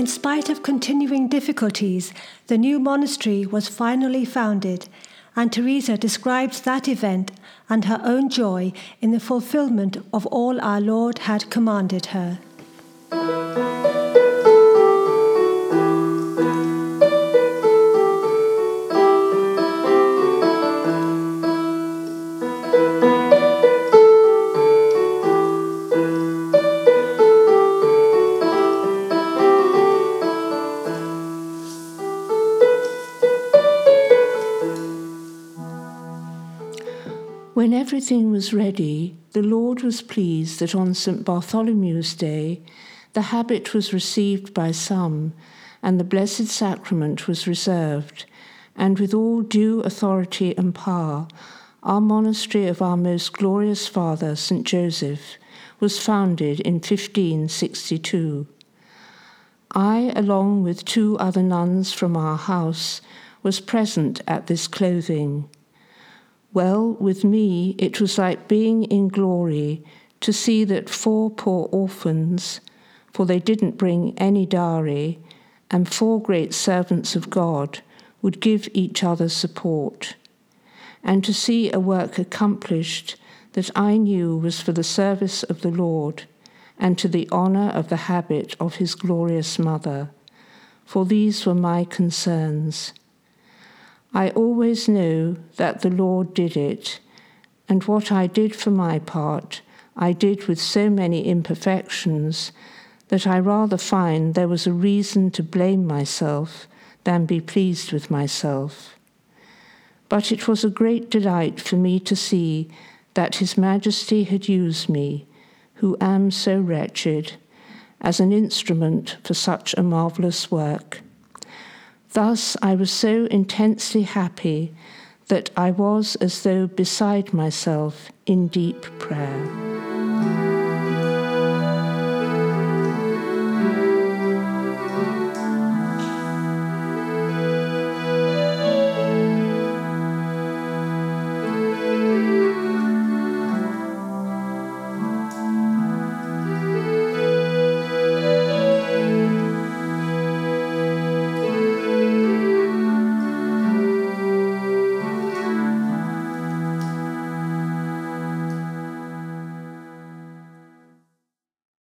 In spite of continuing difficulties, the new monastery was finally founded, and Teresa describes that event and her own joy in the fulfillment of all our Lord had commanded her. When everything was ready, the Lord was pleased that on St. Bartholomew's Day, the habit was received by some, and the Blessed Sacrament was reserved, and with all due authority and power, our monastery of our most glorious Father, St. Joseph, was founded in 1562. I, along with 2 other nuns from our house, was present at this clothing. Well, with me, it was like being in glory to see that 4 poor orphans, for they didn't bring any dowry, and 4 great servants of God would give each other support, and to see a work accomplished that I knew was for the service of the Lord and to the honour of the habit of his glorious mother, for these were my concerns. I always know that the Lord did it, and what I did for my part, I did with so many imperfections that I rather find there was a reason to blame myself than be pleased with myself. But it was a great delight for me to see that His Majesty had used me, who am so wretched, as an instrument for such a marvellous work. Thus I was so intensely happy that I was as though beside myself in deep prayer.